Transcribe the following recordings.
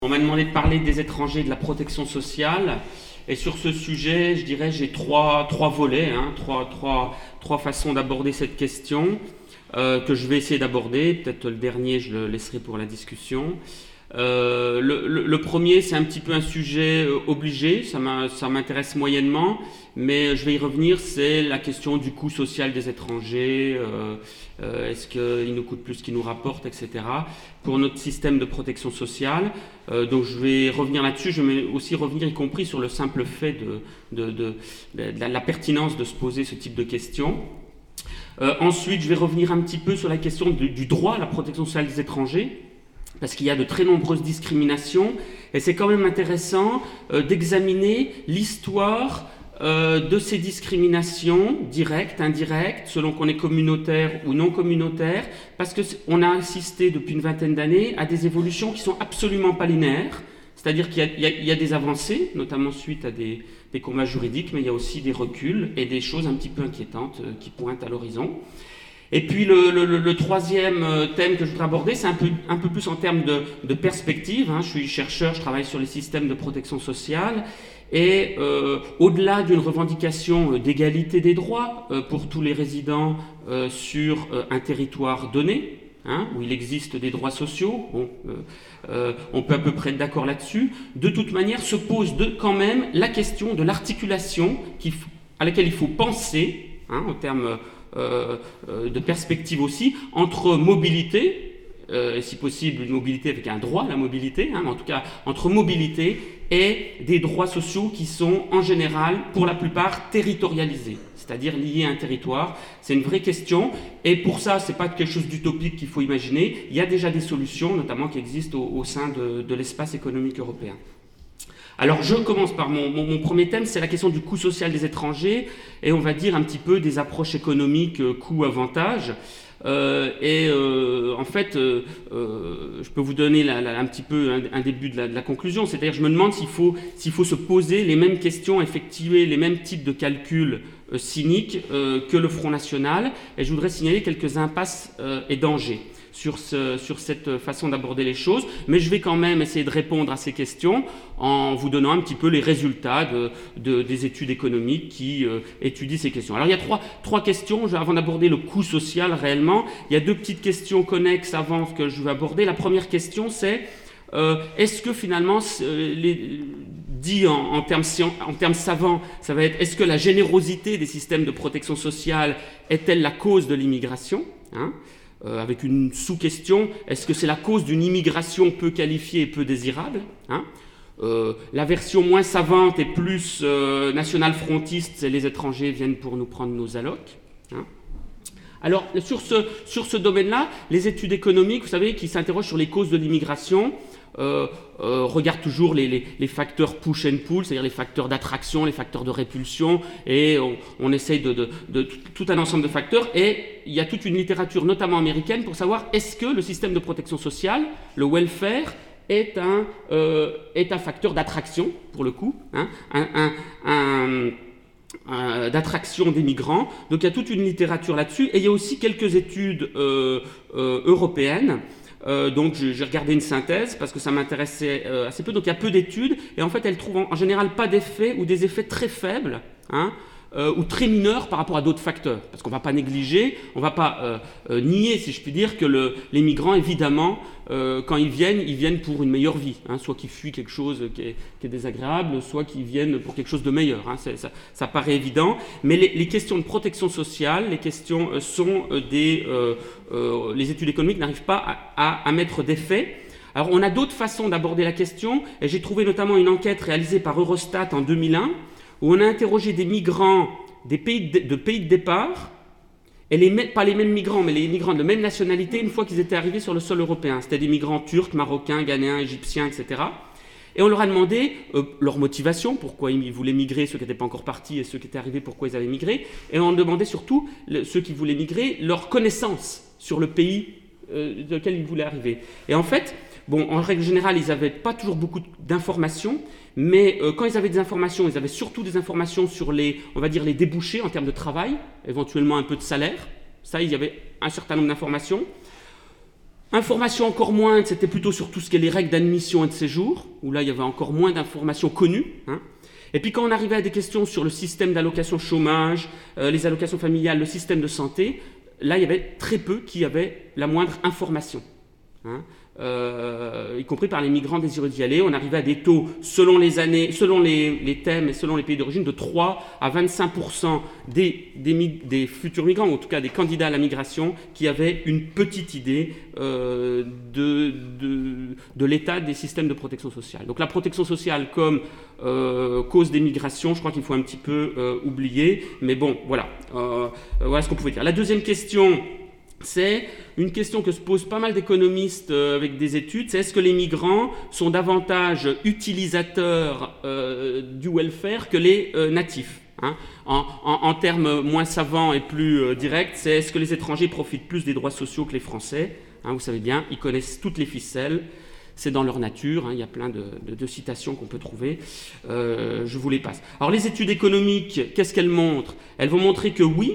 On m'a demandé de parler des étrangers, de la protection sociale. Et sur ce sujet, je dirais, j'ai trois volets, trois façons d'aborder cette question que je vais essayer d'aborder. Peut-être le dernier, je le laisserai pour la discussion. Le premier, c'est un petit peu un sujet obligé, ça m'intéresse moyennement, mais je vais y revenir, c'est la question du coût social des étrangers, est-ce qu'il nous coûte plus qu'il nous rapporte, etc. Pour notre système de protection sociale. Donc je vais revenir là-dessus, je vais aussi revenir y compris sur le simple fait de la pertinence de se poser ce type de questions. Ensuite, je vais revenir un petit peu sur la question du droit à la protection sociale des étrangers, parce qu'il y a de très nombreuses discriminations, et c'est quand même intéressant d'examiner l'histoire de ces discriminations, directes, indirectes, selon qu'on est communautaire ou non communautaire, parce qu'on a assisté depuis une vingtaine d'années à des évolutions qui sont absolument pas linéaires, c'est-à-dire qu'il y a des avancées, notamment suite à des combats juridiques, mais il y a aussi des reculs et des choses un petit peu inquiétantes qui pointent à l'horizon. Et puis le troisième thème que je voudrais aborder, c'est un peu plus en termes de perspective. Je suis chercheur, je travaille sur les systèmes de protection sociale. Et au-delà d'une revendication d'égalité des droits pour tous les résidents sur un territoire donné, où il existe des droits sociaux, on peut à peu près être d'accord là-dessus, de toute manière se pose quand même la question de l'articulation à laquelle il faut penser, en termes de perspective aussi, entre mobilité, et si possible une mobilité avec un droit à la mobilité, mais en tout cas entre mobilité et des droits sociaux qui sont en général, pour la plupart, territorialisés, c'est-à-dire liés à un territoire. C'est une vraie question, et pour ça, c'est pas quelque chose d'utopique qu'il faut imaginer. Il y a déjà des solutions, notamment qui existent au sein de l'espace économique européen. Alors je commence par mon premier thème, c'est la question du coût social des étrangers, et on va dire un petit peu des approches économiques coût-avantage. En fait, je peux vous donner un petit peu un début de la conclusion, c'est-à-dire je me demande s'il faut se poser les mêmes questions, effectuer les mêmes types de calculs cyniques que le Front National, et je voudrais signaler quelques impasses et dangers sur cette façon d'aborder les choses, mais je vais quand même essayer de répondre à ces questions en vous donnant un petit peu les résultats des études économiques qui étudient ces questions. Alors il y a trois questions, avant d'aborder le coût social réellement, il y a deux petites questions connexes avant que je vais aborder. La première question, c'est est-ce que finalement, dit en termes savants, ça va être est-ce que la générosité des systèmes de protection sociale est-elle la cause de l'immigration, avec une sous-question, est-ce que c'est la cause d'une immigration peu qualifiée et peu désirable, la version moins savante et plus national-frontiste, c'est les étrangers viennent pour nous prendre nos allocs. Alors, sur ce domaine-là, les études économiques, vous savez, qui s'interrogent sur les causes de l'immigration, regardent toujours les facteurs push and pull, c'est-à-dire les facteurs d'attraction, les facteurs de répulsion, et on essaye de tout un ensemble de facteurs, et il y a toute une littérature, notamment américaine, pour savoir est-ce que le système de protection sociale, le welfare, est un facteur d'attraction, pour le coup, d'attraction des migrants. Donc il y a toute une littérature là-dessus, et il y a aussi quelques études européennes. Donc j'ai regardé une synthèse parce que ça m'intéressait assez peu. Donc il y a peu d'études, et en fait elles trouvent en général pas d'effets ou des effets très faibles, ou très mineurs par rapport à d'autres facteurs. Parce qu'on ne va pas négliger, on ne va pas nier, si je puis dire, que les migrants, évidemment, quand ils viennent pour une meilleure vie. Soit qu'ils fuient quelque chose qui est désagréable, soit qu'ils viennent pour quelque chose de meilleur. Ça paraît évident. Mais les questions de protection sociale, les questions sont les études économiques n'arrivent pas à mettre d'effet. Alors on a d'autres façons d'aborder la question, et j'ai trouvé notamment une enquête réalisée par Eurostat en 2001, où on a interrogé des migrants des pays de départ, et pas les mêmes migrants, mais les migrants de même nationalité, une fois qu'ils étaient arrivés sur le sol européen. C'était des migrants turcs, marocains, ghanéens, égyptiens, etc. Et on leur a demandé leur motivation, pourquoi ils voulaient migrer, ceux qui n'étaient pas encore partis, et ceux qui étaient arrivés, pourquoi ils avaient migré. Et on demandait surtout, ceux qui voulaient migrer, leur connaissance sur le pays dans lequel ils voulaient arriver. Et en fait, en règle générale, ils n'avaient pas toujours beaucoup d'informations, mais quand ils avaient des informations, ils avaient surtout des informations sur les débouchés en termes de travail, éventuellement un peu de salaire. Ça, il y avait un certain nombre d'informations. Information encore moins, c'était plutôt sur tout ce qui est les règles d'admission et de séjour, où là il y avait encore moins d'informations connues. Et puis quand on arrivait à des questions sur le système d'allocation chômage, les allocations familiales, le système de santé, là il y avait très peu qui avaient la moindre information. Y compris par les migrants désireux d'y aller, on arrivait à des taux, selon les années, selon les thèmes et selon les pays d'origine, de 3 à 25% des futurs migrants, ou en tout cas des candidats à la migration, qui avaient une petite idée de l'état des systèmes de protection sociale. Donc la protection sociale comme cause des migrations, je crois qu'il faut un petit peu oublier, mais bon, voilà, voilà ce qu'on pouvait dire. La deuxième question, c'est une question que se posent pas mal d'économistes avec des études, c'est est-ce que les migrants sont davantage utilisateurs du welfare que les natifs, en termes moins savants et plus directs, c'est est-ce que les étrangers profitent plus des droits sociaux que les Français, vous savez bien, ils connaissent toutes les ficelles, c'est dans leur nature, il y a plein de citations qu'on peut trouver, je vous les passe. Alors les études économiques, qu'est-ce qu'elles montrent? Elles vont montrer que oui,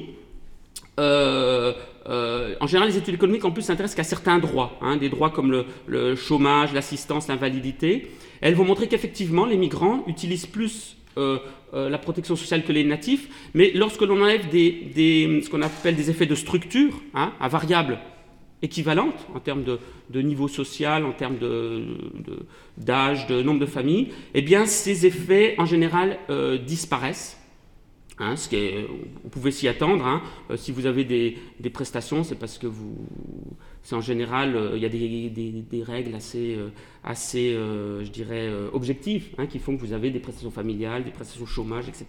en général, les études économiques, en plus, s'intéressent qu'à certains droits, des droits comme le chômage, l'assistance, l'invalidité. Elles vont montrer qu'effectivement, les migrants utilisent plus la protection sociale que les natifs, mais lorsque l'on enlève ce qu'on appelle des effets de structure, à variables équivalentes, en termes de niveau social, en termes d'âge, de nombre de familles, eh bien, ces effets, en général, disparaissent. Ce qui est, on pouvait s'y attendre. Si vous avez des prestations, c'est parce que c'est en général, il y a des règles assez je dirais, objectives, qui font que vous avez des prestations familiales, des prestations chômage, etc.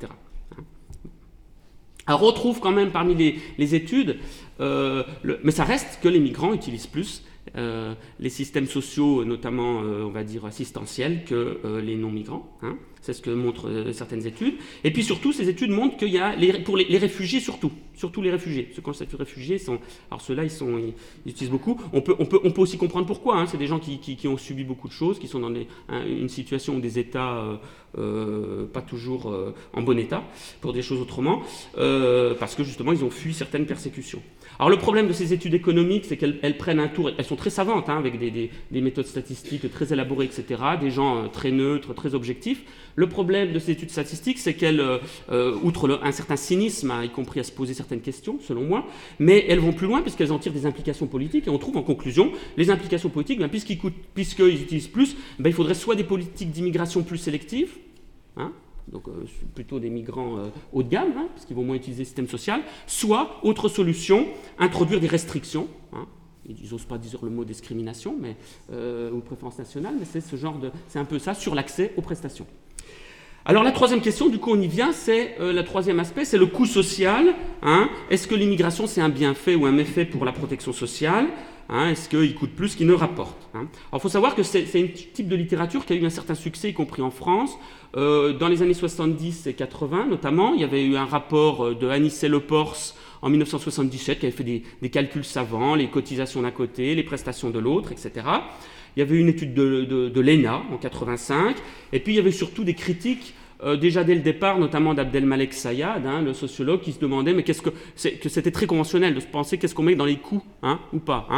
Alors on retrouve quand même parmi les études, mais ça reste que les migrants utilisent plus les systèmes sociaux, notamment, on va dire, assistentiels, que les non-migrants. C'est ce que montrent certaines études. Et puis surtout, ces études montrent qu'il y a, pour les réfugiés surtout les réfugiés, ceux qu'on statut de réfugiés, alors ceux-là, ils utilisent beaucoup. On peut aussi comprendre pourquoi. C'est des gens qui ont subi beaucoup de choses, qui sont dans une situation ou des états pas toujours en bon état, pour des choses autrement, parce que justement, ils ont fui certaines persécutions. Alors le problème de ces études économiques, c'est qu'elles prennent un tour, elles sont très savantes, avec des méthodes statistiques très élaborées, etc., des gens très neutres, très objectifs. Le problème de ces études statistiques, c'est qu'elles, outre un certain cynisme, y compris à se poser certaines questions, selon moi, mais elles vont plus loin puisqu'elles en tirent des implications politiques, et on trouve en conclusion, les implications politiques, puisqu'ils utilisent plus, il faudrait soit des politiques d'immigration plus sélectives, donc plutôt des migrants haut de gamme, parce qu'ils vont moins utiliser le système social, soit, autre solution, introduire des restrictions, ils n'osent pas dire le mot discrimination, ou préférence nationale, mais c'est un peu ça, sur l'accès aux prestations. Alors la troisième question, du coup on y vient, c'est le troisième aspect, c'est le coût social. Est-ce que l'immigration c'est un bienfait ou un méfait pour la protection sociale? Est-ce qu'il coûte plus qu'il ne rapporte? Alors il faut savoir que c'est un type de littérature qui a eu un certain succès, y compris en France. Dans les années 70 et 80 notamment, il y avait eu un rapport de Anicet Le Pors en 1977 qui avait fait des calculs savants, les cotisations d'un côté, les prestations de l'autre, etc. Il y avait une étude de l'ENA en 85, et puis il y avait surtout des critiques déjà dès le départ, notamment d'Abdelmalek Sayad, le sociologue, qui se demandait mais que c'était très conventionnel de se penser qu'est-ce qu'on met dans les coûts, ou pas.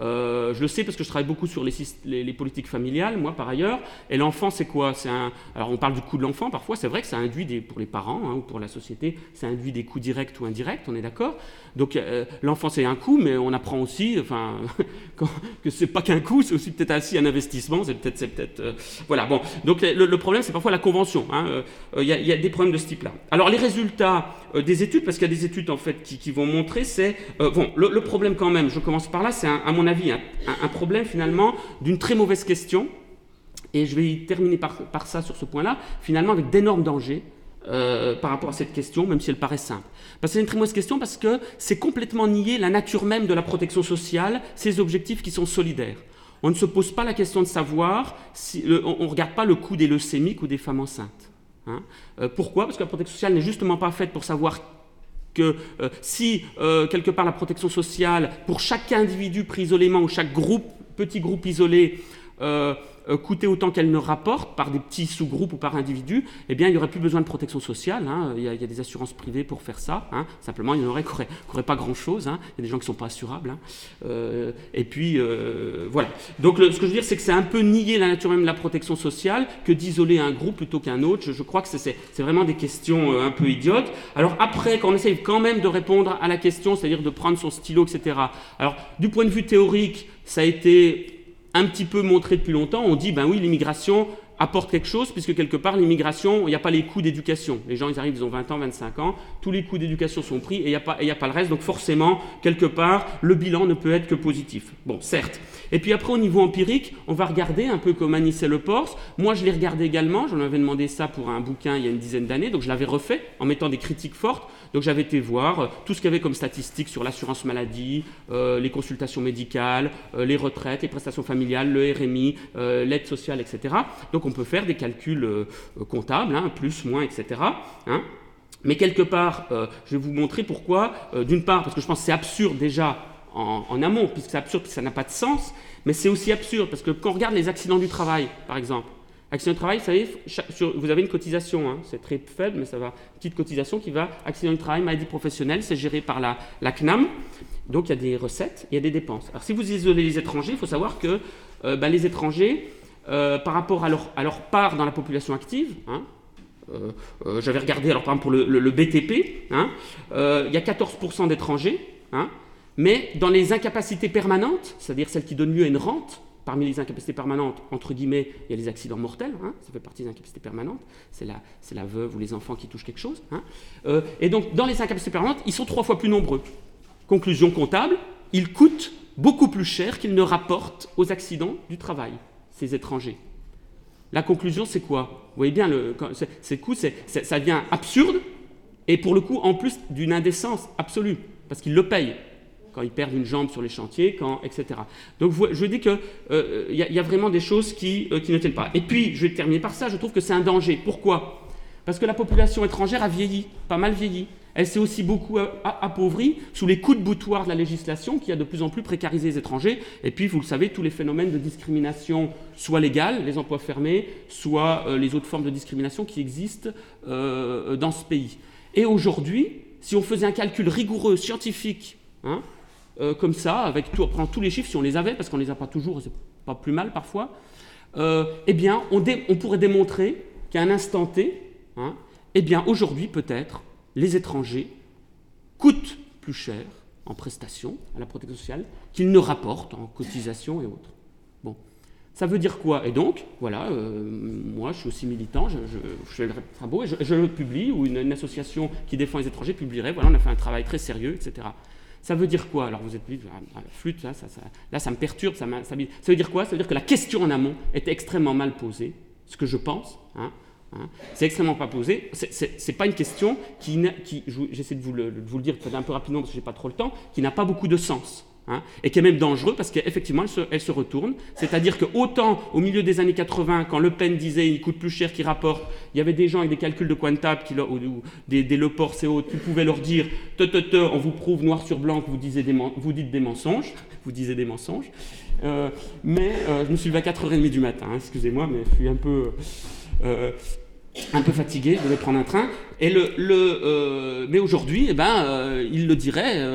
Je le sais parce que je travaille beaucoup sur les politiques familiales, moi par ailleurs. Et l'enfant, c'est quoi? Alors on parle du coût de l'enfant, parfois c'est vrai que ça induit pour les parents ou pour la société, ça induit des coûts directs ou indirects, on est d'accord. Donc l'enfant c'est un coût, mais on apprend aussi, que c'est pas qu'un coût, c'est aussi peut-être aussi un investissement, c'est peut-être voilà. Bon, donc le problème c'est parfois la convention. Il y a des problèmes de ce type-là. Alors les résultats des études, parce qu'il y a des études en fait qui vont montrer, c'est le problème quand même. Je commence par là, c'est à mon avis un problème finalement d'une très mauvaise question, et je vais y terminer par ça sur ce point-là, finalement avec d'énormes dangers. Par rapport à cette question, même si elle paraît simple. Parce que c'est une très mauvaise question parce que c'est complètement nier la nature même de la protection sociale, ses objectifs qui sont solidaires. On ne se pose pas la question de savoir, on ne regarde pas le coût des leucémiques ou des femmes enceintes. Pourquoi? Parce que la protection sociale n'est justement pas faite pour savoir que si quelque part la protection sociale, pour chaque individu pris isolément ou chaque petit groupe isolé, coûter autant qu'elle ne rapporte, par des petits sous-groupes ou par individus, eh bien, il n'y aurait plus besoin de protection sociale. Hein. Il y a des assurances privées pour faire ça. Hein. Simplement, il y en aurait qui n'auraient pas grand-chose. Hein. Il y a des gens qui ne sont pas assurables. Hein. Et puis, voilà. Donc, ce que je veux dire, c'est que c'est un peu nier la nature même de la protection sociale que d'isoler un groupe plutôt qu'un autre. Je crois que c'est vraiment des questions un peu idiotes. Alors, après, quand on essaye quand même de répondre à la question, c'est-à-dire de prendre son stylo, etc. Alors, du point de vue théorique, ça a été un petit peu montré depuis longtemps. On dit, ben oui, l'immigration apporte quelque chose, puisque quelque part, l'immigration, il n'y a pas les coûts d'éducation. Les gens, ils arrivent, ils ont 20 ans, 25 ans, tous les coûts d'éducation sont pris, et il n'y a pas le reste. Donc forcément, quelque part, le bilan ne peut être que positif. Bon, certes. Et puis après, au niveau empirique, on va regarder un peu comme Anis et Le Pors. Moi, je l'ai regardé également. J'en avais demandé ça pour un bouquin il y a une dizaine d'années, donc je l'avais refait en mettant des critiques fortes. Donc j'avais été voir tout ce qu'il y avait comme statistiques sur l'assurance maladie, les consultations médicales, les retraites, les prestations familiales, le RMI, l'aide sociale, etc. Donc on peut faire des calculs comptables, hein, plus, moins, etc. Hein. Mais quelque part, je vais vous montrer pourquoi. D'une part, parce que je pense que c'est absurde déjà en amont, puisque c'est absurde, puisque ça n'a pas de sens, mais c'est aussi absurde, parce que quand on regarde les accidents du travail, par exemple, accident du travail, vous savez, vous avez une cotisation, hein, c'est très faible, mais ça va, une petite cotisation qui va, accident du travail, maladie professionnelle, c'est géré par la CNAM, donc il y a des recettes, il y a des dépenses. Alors si vous isolez les étrangers, il faut savoir que les étrangers, par rapport à leur part dans la population active, hein, j'avais regardé, alors par exemple pour le BTP, hein, il y a 14% d'étrangers, hein, mais dans les incapacités permanentes, c'est-à-dire celles qui donnent lieu à une rente, parmi les incapacités permanentes, entre guillemets, il y a les accidents mortels, hein, ça fait partie des incapacités permanentes, c'est la veuve ou les enfants qui touchent quelque chose. Hein, et donc, dans les incapacités permanentes, ils sont 3 fois plus nombreux. Conclusion comptable, ils coûtent beaucoup plus cher qu'ils ne rapportent aux accidents du travail, ces étrangers. La conclusion, c'est quoi? Vous voyez bien, ça devient absurde, et pour le coup, en plus d'une indécence absolue, parce qu'ils le payent. Quand ils perdent une jambe sur les chantiers, etc. Donc je dis qu'il y a vraiment des choses qui ne tiennent pas. Et puis, je vais terminer par ça, je trouve que c'est un danger. Pourquoi? Parce que la population étrangère a vieilli, pas mal vieilli. Elle s'est aussi beaucoup appauvrie sous les coups de boutoir de la législation qui a de plus en plus précarisé les étrangers. Et puis, vous le savez, tous les phénomènes de discrimination, soit légale, les emplois fermés, soit les autres formes de discrimination qui existent dans ce pays. Et aujourd'hui, si on faisait un calcul rigoureux, scientifique, hein, comme ça, en prenant tous les chiffres, si on les avait, parce qu'on ne les a pas toujours, c'est pas plus mal parfois, eh bien, on pourrait démontrer qu'à un instant T, hein, eh bien, aujourd'hui, peut-être, les étrangers coûtent plus cher en prestations à la protection sociale qu'ils ne rapportent en cotisations et autres. Bon. Ça veut dire quoi? Et donc, voilà, moi, je suis aussi militant, je fais le travaux et je le publie, ou une association qui défend les étrangers publierait, voilà, on a fait un travail très sérieux, etc. Ça veut dire quoi? Alors vous êtes dit, la flûte, là, ça me perturbe, ça veut dire quoi? Ça veut dire que la question en amont était extrêmement mal posée, ce que je pense, hein, c'est extrêmement pas posé. C'est pas une question j'essaie de vous le dire peut-être un peu rapidement parce que j'ai pas trop le temps, qui n'a pas beaucoup de sens. Hein, et qui est même dangereux parce qu'effectivement elle se retourne, c'est-à-dire que autant au milieu des années 80 quand Le Pen disait il coûte plus cher qu'il rapporte, il y avait des gens avec des calculs de comptable ou des Le Pors et autres qui pouvaient leur dire on vous prouve noir sur blanc que vous dites des mensonges, mais je me suis levé à 4h30 du matin, hein, excusez-moi mais je suis un peu fatigué, je devais prendre un train. Et mais aujourd'hui, il le dirait,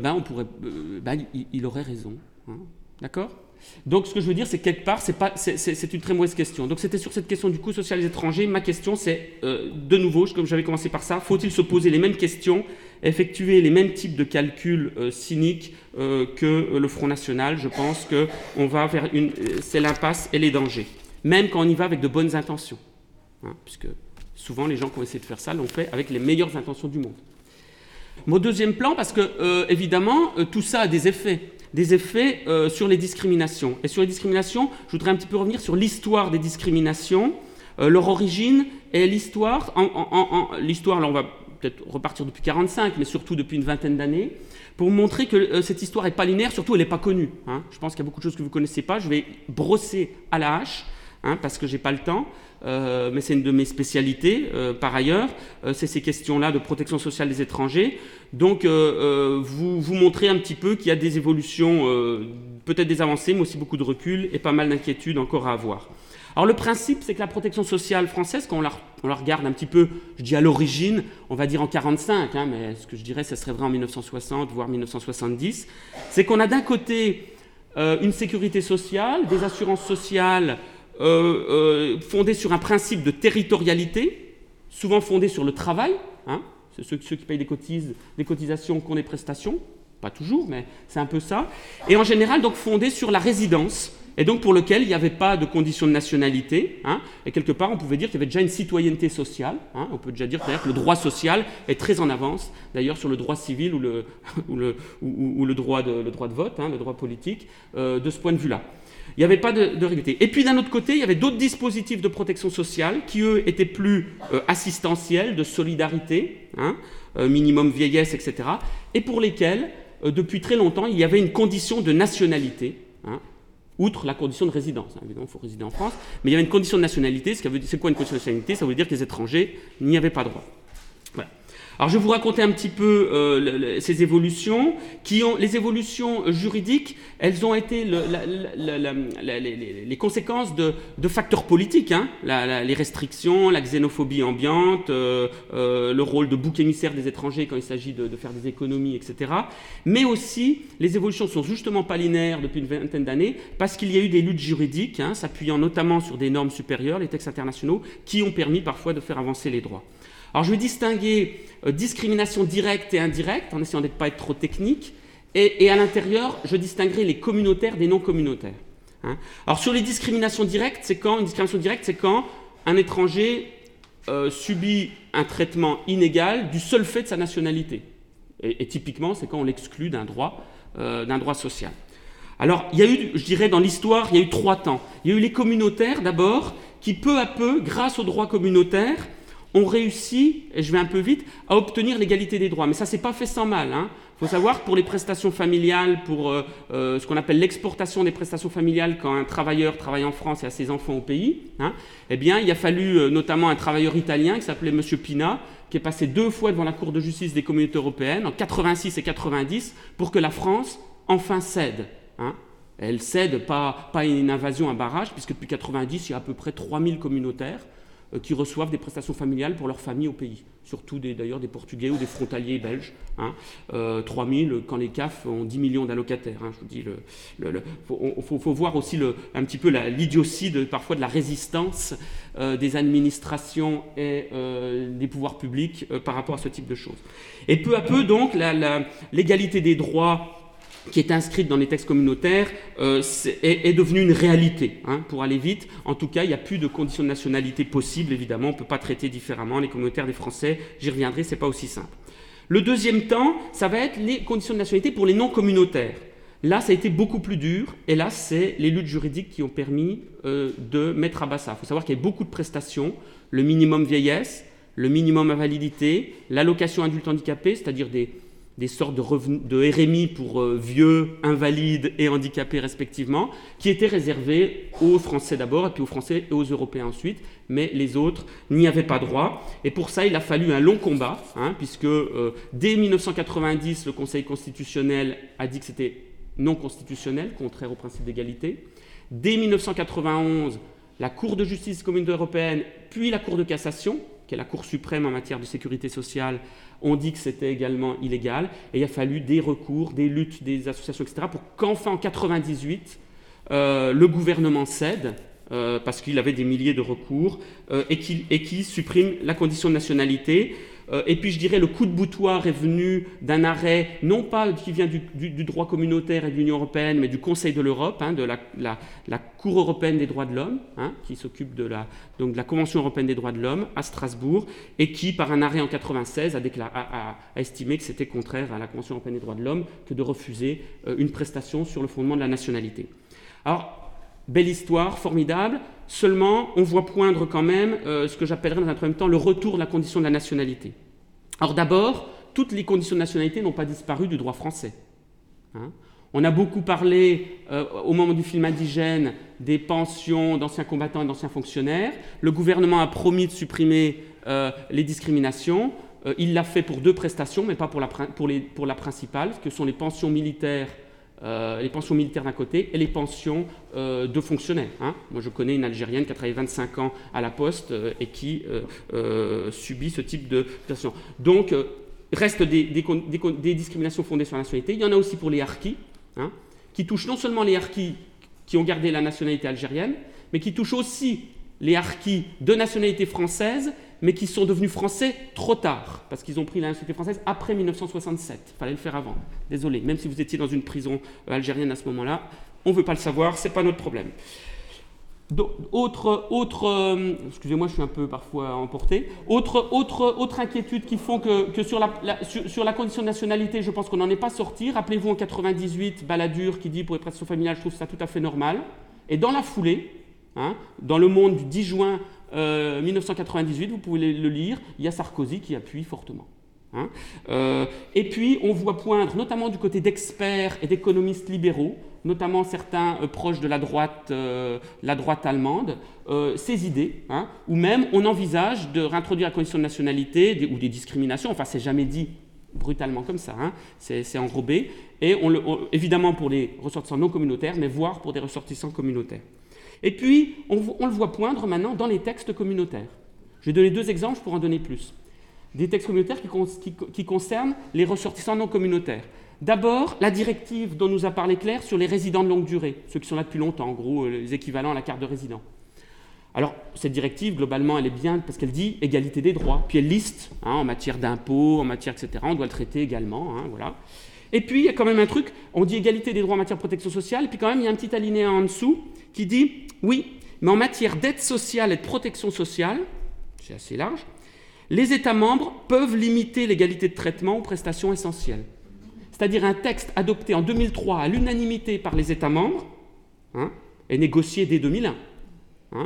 il aurait raison. Hein, d'accord? Donc, ce que je veux dire, c'est que quelque part, c'est une très mauvaise question. Donc, c'était sur cette question du coût social des étrangers. Ma question, c'est, de nouveau, comme j'avais commencé par ça, faut-il se poser les mêmes questions, effectuer les mêmes types de calculs cyniques que le Front National? Je pense qu'on va vers c'est l'impasse et les dangers. Même quand on y va avec de bonnes intentions. Hein, puisque souvent les gens qui ont essayé de faire ça l'ont fait avec les meilleures intentions du monde. Mon deuxième plan, parce que évidemment tout ça a des effets sur les discriminations. Et sur les discriminations, je voudrais un petit peu revenir sur l'histoire des discriminations, leur origine et l'histoire. L'histoire, là on va peut-être repartir depuis 1945, mais surtout depuis une vingtaine d'années, pour montrer que cette histoire n'est pas linéaire, surtout elle n'est pas connue. Hein. Je pense qu'il y a beaucoup de choses que vous ne connaissez pas, je vais brosser à la hache. Hein, parce que je n'ai pas le temps, mais c'est une de mes spécialités par ailleurs, c'est ces questions-là de protection sociale des étrangers. Donc, vous montrez un petit peu qu'il y a des évolutions peut-être des avancées, mais aussi beaucoup de recul et pas mal d'inquiétudes encore à avoir. Alors le principe, c'est que la protection sociale française, quand on la regarde un petit peu, je dis à l'origine, on va dire en 1945, mais ce que je dirais, ça serait vrai en 1960, voire 1970, c'est qu'on a d'un côté une sécurité sociale, des assurances sociales fondées sur un principe de territorialité, souvent fondées sur le travail, c'est ceux qui payent des cotisations qui ont des prestations, pas toujours, mais c'est un peu ça, et en général donc fondées sur la résidence, et donc pour lequel il n'y avait pas de condition de nationalité, et quelque part on pouvait dire qu'il y avait déjà une citoyenneté sociale, on peut déjà dire d'ailleurs que le droit social est très en avance, d'ailleurs sur le droit civil ou le droit de vote, le droit politique, de ce point de vue-là. Il n'y avait pas de réalité. Et puis d'un autre côté, il y avait d'autres dispositifs de protection sociale qui, eux, étaient plus assistentiels, de solidarité, minimum vieillesse, etc., et pour lesquels, depuis très longtemps, il y avait une condition de nationalité, outre la condition de résidence. Évidemment, il faut résider en France, mais il y avait une condition de nationalité. C'est quoi une condition de nationalité? Ça veut dire que les étrangers n'y avaient pas droit. Voilà. Alors, je vais vous raconter un petit peu ces évolutions. Les évolutions juridiques, elles ont été les conséquences de facteurs politiques. Les restrictions, la xénophobie ambiante, le rôle de bouc émissaire des étrangers quand il s'agit de faire des économies, etc. Mais aussi, les évolutions sont justement pas linéaires depuis une vingtaine d'années parce qu'il y a eu des luttes juridiques, s'appuyant notamment sur des normes supérieures, les textes internationaux, qui ont permis parfois de faire avancer les droits. Alors je vais distinguer discrimination directe et indirecte, en essayant de ne pas être trop technique, et à l'intérieur, je distinguerai les communautaires des non-communautaires. Alors sur les discriminations directes, c'est quand un étranger subit un traitement inégal du seul fait de sa nationalité. Et typiquement, c'est quand on l'exclut d'un droit social. Alors, il y a eu, je dirais, dans l'histoire, il y a eu 3 temps. Il y a eu les communautaires, d'abord, qui peu à peu, grâce aux droits communautaires, ont réussi, et je vais un peu vite, à obtenir l'égalité des droits. Mais ça ne s'est pas fait sans mal. Il faut savoir que pour les prestations familiales, pour ce qu'on appelle l'exportation des prestations familiales quand un travailleur travaille en France et a ses enfants au pays, eh bien, il a fallu notamment un travailleur italien qui s'appelait M. Pina, qui est passé 2 fois devant la Cour de justice des communautés européennes, en 86 et 90, pour que la France enfin cède. Elle cède pas une invasion, un barrage, puisque depuis 90, il y a à peu près 3000 communautaires qui reçoivent des prestations familiales pour leur famille au pays, surtout d'ailleurs des Portugais ou des frontaliers belges. 3000 quand les CAF ont 10 millions d'allocataires. Je vous dis, faut voir aussi un petit peu l'idiotie parfois de la résistance des administrations et des pouvoirs publics par rapport à ce type de choses. Et peu à peu, donc, l'égalité des droits qui est inscrite dans les textes communautaires, est devenue une réalité. Pour aller vite, en tout cas, il n'y a plus de conditions de nationalité possibles, évidemment, on ne peut pas traiter différemment les communautaires des Français, j'y reviendrai, c'est pas aussi simple. Le deuxième temps, ça va être les conditions de nationalité pour les non-communautaires. Là, ça a été beaucoup plus dur, et là, c'est les luttes juridiques qui ont permis de mettre à bas ça. Il faut savoir qu'il y a beaucoup de prestations, le minimum vieillesse, le minimum invalidité, l'allocation adulte handicapé, c'est-à-dire des sortes de RMI pour vieux, invalides et handicapés respectivement, qui étaient réservés aux Français d'abord, et puis aux Français et aux Européens ensuite, mais les autres n'y avaient pas droit. Et pour ça, il a fallu un long combat, puisque dès 1990, le Conseil constitutionnel a dit que c'était non constitutionnel, contraire au principe d'égalité. Dès 1991, la Cour de justice communautaire européenne, puis la Cour de cassation, qui est la Cour suprême en matière de sécurité sociale, ont dit que c'était également illégal. Et il a fallu des recours, des luttes, des associations, etc., pour qu'enfin, en 1998, le gouvernement cède, parce qu'il avait des milliers de recours, et qui supprime la condition de nationalité. Et puis, je dirais, le coup de boutoir est venu d'un arrêt, non pas qui vient du droit communautaire et de l'Union européenne, mais du Conseil de l'Europe, de la Cour européenne des droits de l'homme, qui s'occupe de la Convention européenne des droits de l'homme à Strasbourg, et qui, par un arrêt en 1996, a estimé que c'était contraire à la Convention européenne des droits de l'homme que de refuser une prestation sur le fondement de la nationalité. Alors, belle histoire, formidable, seulement on voit poindre quand même ce que j'appellerais dans un troisième temps le retour de la condition de la nationalité. Alors d'abord, toutes les conditions de nationalité n'ont pas disparu du droit français. On a beaucoup parlé, au moment du film Indigène, des pensions d'anciens combattants et d'anciens fonctionnaires. Le gouvernement a promis de supprimer les discriminations. Il l'a fait pour 2 prestations, mais pas pour la principale, que sont les pensions militaires les pensions militaires d'un côté et les pensions de fonctionnaires. Hein. Moi, je connais une Algérienne qui a travaillé 25 ans à la Poste et qui subit ce type de situation. Donc, reste des discriminations fondées sur la nationalité. Il y en a aussi pour les harkis, hein, qui touchent non seulement les harkis qui ont gardé la nationalité algérienne, mais qui touchent aussi les harkis de nationalité française, mais qui sont devenus français trop tard, parce qu'ils ont pris la nationalité française après 1967. Il fallait le faire avant. Désolé, même si vous étiez dans une prison algérienne à ce moment-là, on ne veut pas le savoir, ce n'est pas notre problème. Excusez-moi, je suis un peu parfois emporté. Autre inquiétude qui font que sur la condition de nationalité, je pense qu'on n'en est pas sorti. Rappelez-vous en 98, Balladur qui dit pour les prestations familiales, je trouve ça tout à fait normal. Et dans la foulée, hein, dans Le Monde du 10 juin 1998, vous pouvez le lire, il y a Sarkozy qui appuie fortement. Hein. Et puis, on voit poindre, notamment du côté d'experts et d'économistes libéraux, notamment certains proches de la droite allemande, ces idées, hein, ou même on envisage de réintroduire la condition de nationalité ou des discriminations, enfin c'est jamais dit brutalement comme ça, hein, c'est enrobé, et évidemment pour les ressortissants non communautaires, mais voire pour des ressortissants communautaires. Et puis, on le voit poindre maintenant dans les textes communautaires. Je vais donner 2 exemples pour en donner plus. Des textes communautaires qui concernent les ressortissants non communautaires. D'abord, la directive dont nous a parlé Claire sur les résidents de longue durée, ceux qui sont là depuis longtemps, en gros, les équivalents à la carte de résident. Alors, cette directive, globalement, elle est bien parce qu'elle dit égalité des droits, puis elle liste, hein, en matière d'impôts, en matière, etc., on doit le traiter également, hein, voilà. Et puis, il y a quand même un truc, on dit égalité des droits en matière de protection sociale, et puis quand même, il y a un petit alinéa en dessous qui dit, oui, mais en matière d'aide sociale et de protection sociale, c'est assez large, les États membres peuvent limiter l'égalité de traitement aux prestations essentielles. C'est-à-dire un texte adopté en 2003 à l'unanimité par les États membres, hein, et négocié dès 2001, hein,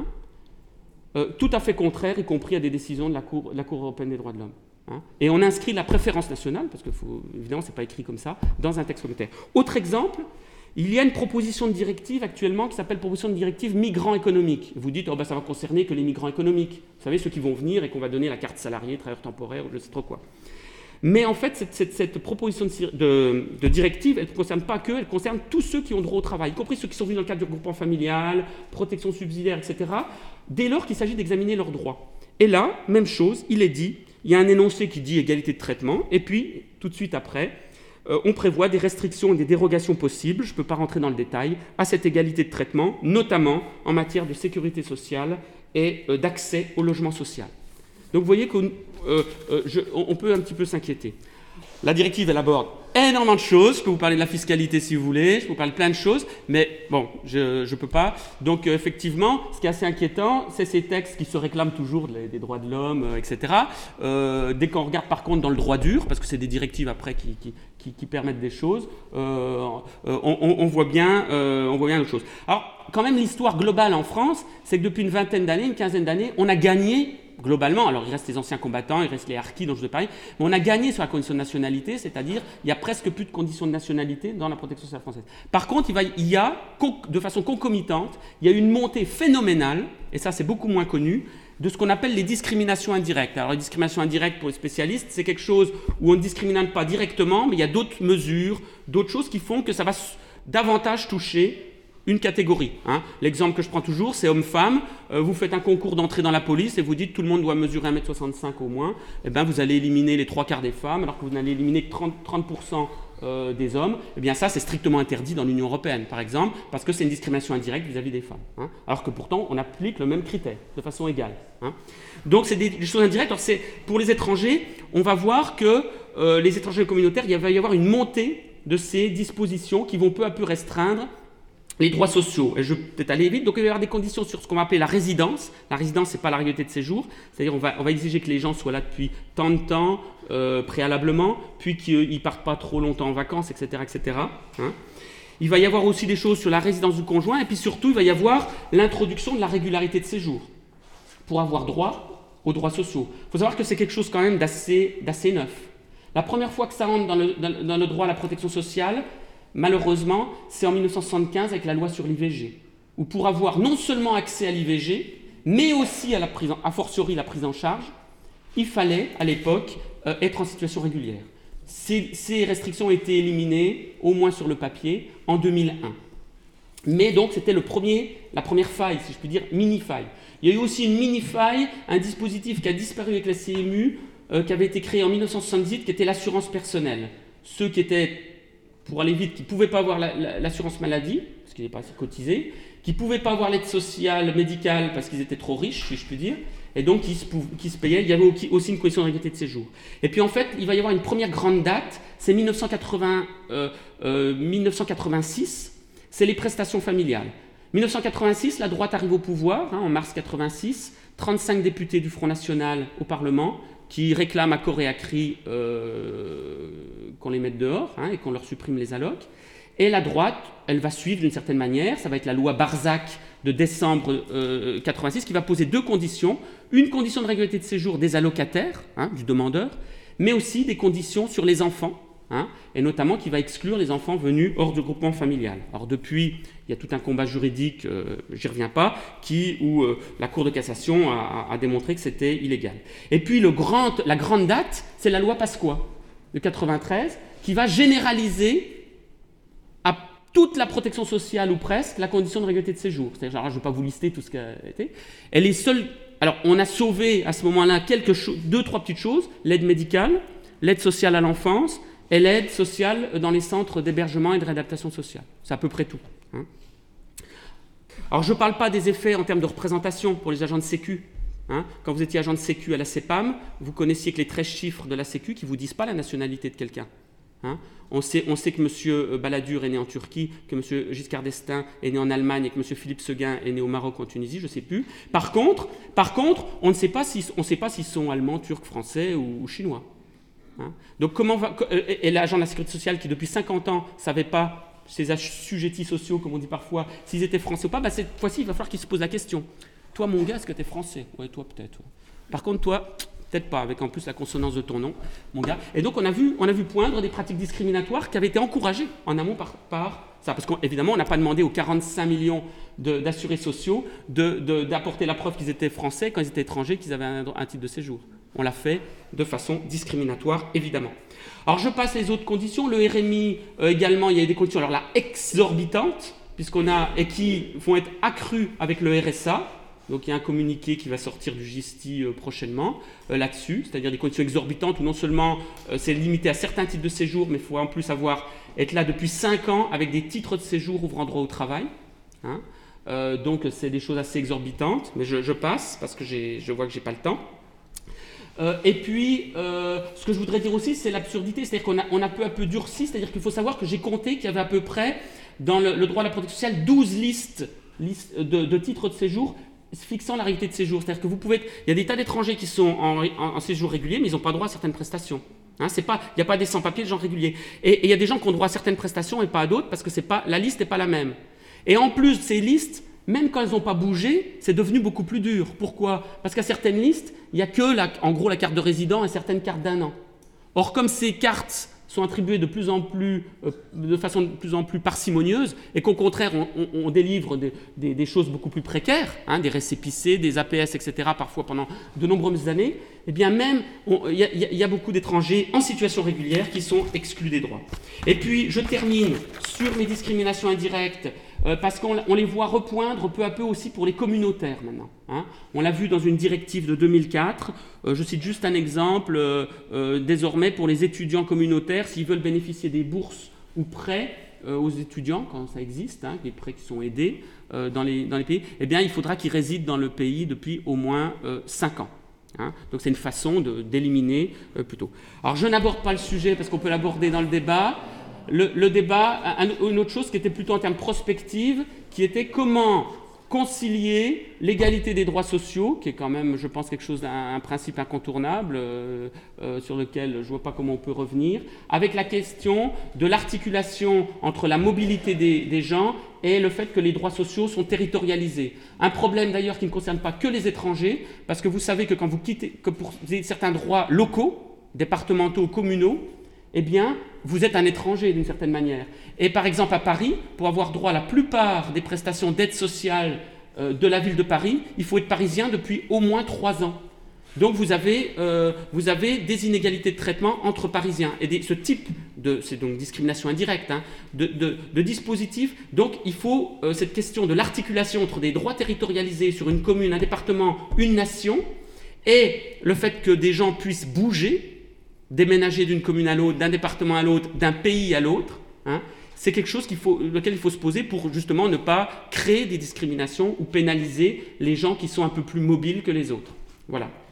tout à fait contraire, y compris à des décisions de la Cour européenne des droits de l'homme. Hein, et on inscrit la préférence nationale, parce que évidemment, ce n'est pas écrit comme ça, dans un texte communautaire. Autre exemple, il y a une proposition de directive actuellement qui s'appelle proposition de directive migrants économiques. Vous dites, oh ben, ça va concerner que les migrants économiques. Vous savez, ceux qui vont venir et qu'on va donner la carte salarié, travailleur temporaire, ou je ne sais trop quoi. Mais en fait, cette proposition de directive, elle ne concerne pas que, elle concerne tous ceux qui ont droit au travail, y compris ceux qui sont venus dans le cadre du regroupement familial, protection subsidiaire, etc., dès lors qu'il s'agit d'examiner leurs droits. Et là, même chose, il est dit, il y a un énoncé qui dit égalité de traitement, et puis, tout de suite après, on prévoit des restrictions et des dérogations possibles, je ne peux pas rentrer dans le détail, à cette égalité de traitement, notamment en matière de sécurité sociale et d'accès au logement social. Donc vous voyez qu'on peut un petit peu s'inquiéter. La directive, elle aborde énormément de choses. Je peux vous parler de la fiscalité si vous voulez, je peux vous parler de plein de choses, mais bon, je ne peux pas. Donc effectivement, ce qui est assez inquiétant, c'est ces textes qui se réclament toujours des droits de l'homme, etc. Dès qu'on regarde par contre dans le droit dur, parce que c'est des directives après qui permettent des choses, on voit bien d'autres choses. Alors, quand même, l'histoire globale en France, c'est que depuis une vingtaine d'années, une quinzaine d'années, on a gagné globalement, alors il reste les anciens combattants, il reste les harkis dont je vous ai parlé, mais on a gagné sur la condition de nationalité, c'est-à-dire il y a presque plus de conditions de nationalité dans la protection sociale française. Par contre, il y a, de façon concomitante, il y a une montée phénoménale, et ça c'est beaucoup moins connu, de ce qu'on appelle les discriminations indirectes. Alors les discriminations indirectes pour les spécialistes, c'est quelque chose où on ne discrimine pas directement, mais il y a d'autres mesures, d'autres choses qui font que ça va davantage toucher une catégorie. Hein. L'exemple que je prends toujours, c'est homme-femme. Vous faites un concours d'entrée dans la police et vous dites tout le monde doit mesurer 1m65 au moins. Eh bien, vous allez éliminer les 3/4 des femmes alors que vous n'allez éliminer que 30% des hommes. Eh bien, ça, c'est strictement interdit dans l'Union européenne, par exemple, parce que c'est une discrimination indirecte vis-à-vis des femmes. Hein. Alors que pourtant, on applique le même critère de façon égale. Hein. Donc, c'est des choses indirectes. Alors, pour les étrangers, on va voir que les étrangers communautaires, il va y avoir une montée de ces dispositions qui vont peu à peu restreindre les droits sociaux. Et je vais peut-être aller vite. Donc, il va y avoir des conditions sur ce qu'on va appeler la résidence. La résidence, ce n'est pas la régularité de séjour. C'est-à-dire on va exiger que les gens soient là depuis tant de temps, préalablement, puis qu'ils ne partent pas trop longtemps en vacances, etc. etc. Hein. Il va y avoir aussi des choses sur la résidence du conjoint. Et puis surtout, il va y avoir l'introduction de la régularité de séjour pour avoir droit aux droits sociaux. Il faut savoir que c'est quelque chose quand même d'assez neuf. La première fois que ça rentre dans le droit à la protection sociale, malheureusement, c'est en 1975 avec la loi sur l'IVG, où pour avoir non seulement accès à l'IVG, mais aussi a fortiori la prise en charge, il fallait à l'époque être en situation régulière. Ces restrictions ont été éliminées, au moins sur le papier, en 2001. Mais donc c'était la première faille, si je puis dire, mini-faille. Il y a eu aussi une mini-faille, un dispositif qui a disparu avec la CMU, qui avait été créé en 1978, qui était l'assurance personnelle. Ceux qui étaient, pour aller vite, qui ne pouvaient pas avoir l'assurance maladie, parce qu'ils n'étaient pas assez cotisés, qui ne pouvaient pas avoir l'aide sociale, médicale, parce qu'ils étaient trop riches, si je puis dire, et donc qui se payaient. Il y avait aussi une condition de régularité de séjour. Et puis en fait, il va y avoir une première grande date, c'est 1986, c'est les prestations familiales. 1986, la droite arrive au pouvoir, en mars 86, 35 députés du Front National au Parlement qui réclament à corps et à cri qu'on les mette dehors et qu'on leur supprime les allocs. Et la droite, elle va suivre d'une certaine manière, ça va être la loi Barzac de décembre 86 qui va poser deux conditions. Une condition de régularité de séjour des allocataires, du demandeur, mais aussi des conditions sur les enfants, et notamment qui va exclure les enfants venus hors du groupement familial. Alors depuis, il y a tout un combat juridique, j'y reviens pas, où la Cour de cassation a démontré que c'était illégal. Et puis la grande date, c'est la loi Pasqua de 93, qui va généraliser à toute la protection sociale ou presque la condition de régularité de séjour. C'est-à-dire, je ne vais pas vous lister tout ce qui a été. Elle est seule. Alors, on a sauvé à ce moment-là deux, trois petites choses, l'aide médicale, l'aide sociale à l'enfance, et l'aide sociale dans les centres d'hébergement et de réadaptation sociale. C'est à peu près tout. Alors, je ne parle pas des effets en termes de représentation pour les agents de Sécu. Quand vous étiez agent de Sécu à la CEPAM, vous connaissiez que les 13 chiffres de la Sécu qui ne vous disent pas la nationalité de quelqu'un. On sait que M. Balladur est né en Turquie, que M. Giscard d'Estaing est né en Allemagne et que M. Philippe Séguin est né au Maroc ou en Tunisie, je ne sais plus. Par contre, on ne sait pas s'ils sont allemands, turcs, français ou chinois. Donc et l'agent de la sécurité sociale qui depuis 50 ans ne savait pas, ces assujettis sociaux comme on dit parfois, s'ils étaient français ou pas, cette fois-ci il va falloir qu'ils se posent la question. Toi mon gars, est-ce que tu es français? Ouais, toi peut-être. Ouais. Par contre toi, peut-être pas, avec en plus la consonance de ton nom, mon gars. Et donc on a vu poindre des pratiques discriminatoires qui avaient été encouragées en amont par ça. Parce qu'évidemment on n'a pas demandé aux 45 millions d'assurés sociaux d'apporter la preuve qu'ils étaient français quand ils étaient étrangers, qu'ils avaient un titre de séjour. On l'a fait de façon discriminatoire, évidemment. Alors, je passe les autres conditions. Le RMI, également, il y a des conditions, alors là, exorbitantes, et qui vont être accrues avec le RSA. Donc, il y a un communiqué qui va sortir du GISTI prochainement là-dessus, c'est-à-dire des conditions exorbitantes où non seulement c'est limité à certains types de séjour, mais il faut en plus être là depuis 5 ans avec des titres de séjour ouvrant droit au travail. Donc, c'est des choses assez exorbitantes, mais je passe parce que je vois que je n'ai pas le temps. Et puis, ce que je voudrais dire aussi, c'est l'absurdité, c'est-à-dire qu'on a peu à peu durci, c'est-à-dire qu'il faut savoir que j'ai compté qu'il y avait à peu près, dans le droit à la protection sociale, 12 listes de titres de séjour fixant la réalité de séjour. C'est-à-dire que il y a des tas d'étrangers qui sont en séjour régulier, mais ils n'ont pas droit à certaines prestations. Il n'y a pas des sans-papiers de gens réguliers. Et il y a des gens qui ont droit à certaines prestations et pas à d'autres, parce que la liste n'est pas la même. Et en plus, ces listes, même quand elles n'ont pas bougé, c'est devenu beaucoup plus dur. Pourquoi? Parce qu'à certaines listes, il n'y a que, en gros, la carte de résident et certaines cartes d'1 an. Or, comme ces cartes sont attribuées de façon de plus en plus parcimonieuse, et qu'au contraire, on délivre des choses beaucoup plus précaires, des récépissés, des APS, etc., parfois pendant de nombreuses années, eh bien même, il y a beaucoup d'étrangers en situation régulière qui sont exclus des droits. Et puis, je termine sur les discriminations indirectes, parce qu'on les voit repoindre peu à peu aussi pour les communautaires maintenant. On l'a vu dans une directive de 2004. Je cite juste un exemple. Désormais, pour les étudiants communautaires, s'ils veulent bénéficier des bourses ou prêts aux étudiants, quand ça existe, les prêts qui sont aidés dans les pays, eh bien, il faudra qu'ils résident dans le pays depuis au moins 5 ans. Donc c'est une façon d'éliminer plutôt. Alors je n'aborde pas le sujet parce qu'on peut l'aborder dans le débat. Le débat, une autre chose qui était plutôt en termes prospective, qui était comment concilier l'égalité des droits sociaux, qui est quand même, je pense, un principe incontournable sur lequel je ne vois pas comment on peut revenir, avec la question de l'articulation entre la mobilité des gens et le fait que les droits sociaux sont territorialisés. Un problème d'ailleurs qui ne concerne pas que les étrangers, parce que vous savez que quand vous quittez, que pour certains droits locaux, départementaux, communaux, eh bien, vous êtes un étranger d'une certaine manière. Et par exemple à Paris, pour avoir droit à la plupart des prestations d'aide sociale de la ville de Paris, il faut être parisien depuis au moins 3 ans. Donc vous avez des inégalités de traitement entre Parisiens. Et ce type c'est donc discrimination indirecte, hein, de dispositif. Donc il faut cette question de l'articulation entre des droits territorialisés sur une commune, un département, une nation, et le fait que des gens puissent bouger, déménager d'une commune à l'autre, d'un département à l'autre, d'un pays à l'autre, hein, c'est quelque chose lequel il faut se poser pour justement ne pas créer des discriminations ou pénaliser les gens qui sont un peu plus mobiles que les autres. Voilà.